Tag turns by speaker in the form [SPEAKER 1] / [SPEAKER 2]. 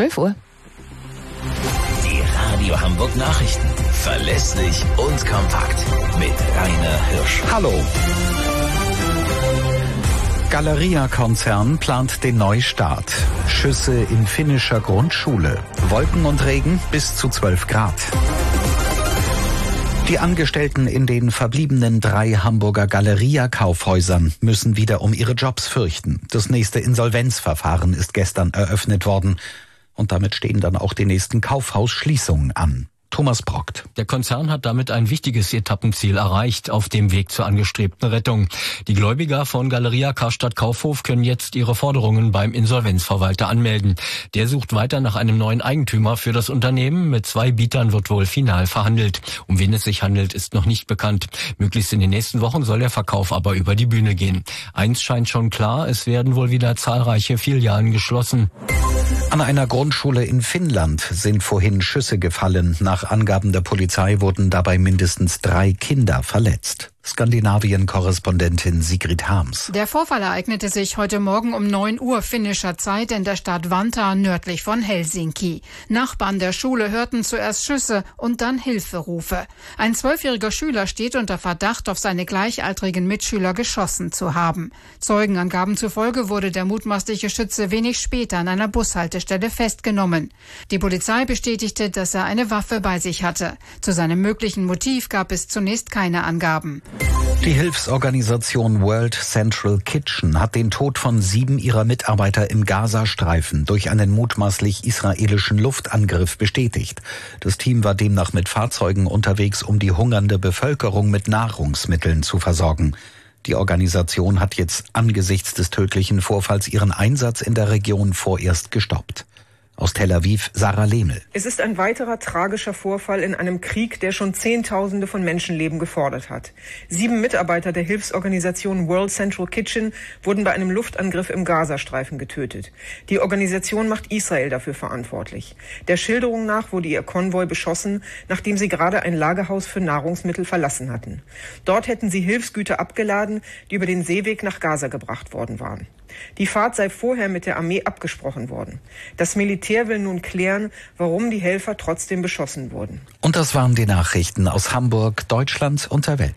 [SPEAKER 1] 12 Uhr.
[SPEAKER 2] Die Radio Hamburg Nachrichten. Verlässlich und kompakt. Mit Rainer Hirsch.
[SPEAKER 3] Hallo. Galeria-Konzern plant den Neustart. Schüsse in finnischer Grundschule. Wolken und Regen bis zu 12 Grad. Die Angestellten in den verbliebenen 3 Hamburger Galeria-Kaufhäusern müssen wieder um ihre Jobs fürchten. Das nächste Insolvenzverfahren ist gestern eröffnet worden. Und damit stehen dann auch die nächsten Kaufhausschließungen an. Thomas Brockt.
[SPEAKER 4] Der Konzern hat damit ein wichtiges Etappenziel erreicht auf dem Weg zur angestrebten Rettung. Die Gläubiger von Galeria Karstadt Kaufhof können jetzt ihre Forderungen beim Insolvenzverwalter anmelden. Der sucht weiter nach einem neuen Eigentümer für das Unternehmen. Mit 2 Bietern wird wohl final verhandelt. Um wen es sich handelt, ist noch nicht bekannt. Möglichst in den nächsten Wochen soll der Verkauf aber über die Bühne gehen. Eins scheint schon klar, es werden wohl wieder zahlreiche Filialen geschlossen.
[SPEAKER 3] An einer Grundschule in Finnland sind vorhin Schüsse gefallen. Nach Angaben der Polizei wurden dabei mindestens 3 Kinder verletzt. Skandinavien-Korrespondentin Sigrid Harms.
[SPEAKER 5] Der Vorfall ereignete sich heute Morgen um 9 Uhr finnischer Zeit in der Stadt Vantaa nördlich von Helsinki. Nachbarn der Schule hörten zuerst Schüsse und dann Hilferufe. Ein 12-jähriger Schüler steht unter Verdacht, auf seine gleichaltrigen Mitschüler geschossen zu haben. Zeugenangaben zufolge wurde der mutmaßliche Schütze wenig später an einer Bushaltestelle festgenommen. Die Polizei bestätigte, dass er eine Waffe bei sich hatte. Zu seinem möglichen Motiv gab es zunächst keine Angaben.
[SPEAKER 3] Die Hilfsorganisation World Central Kitchen hat den Tod von 7 ihrer Mitarbeiter im Gazastreifen durch einen mutmaßlich israelischen Luftangriff bestätigt. Das Team war demnach mit Fahrzeugen unterwegs, um die hungernde Bevölkerung mit Nahrungsmitteln zu versorgen. Die Organisation hat jetzt angesichts des tödlichen Vorfalls ihren Einsatz in der Region vorerst gestoppt. Aus Tel Aviv, Sarah Lehmel.
[SPEAKER 6] Es ist ein weiterer tragischer Vorfall in einem Krieg, der schon Zehntausende von Menschenleben gefordert hat. 7 Mitarbeiter der Hilfsorganisation World Central Kitchen wurden bei einem Luftangriff im Gazastreifen getötet. Die Organisation macht Israel dafür verantwortlich. Der Schilderung nach wurde ihr Konvoi beschossen, nachdem sie gerade ein Lagerhaus für Nahrungsmittel verlassen hatten. Dort hätten sie Hilfsgüter abgeladen, die über den Seeweg nach Gaza gebracht worden waren. Die Fahrt sei vorher mit der Armee abgesprochen worden. Das Militär will nun klären, warum die Helfer trotzdem beschossen wurden.
[SPEAKER 3] Und das waren die Nachrichten aus Hamburg, Deutschland und der Welt.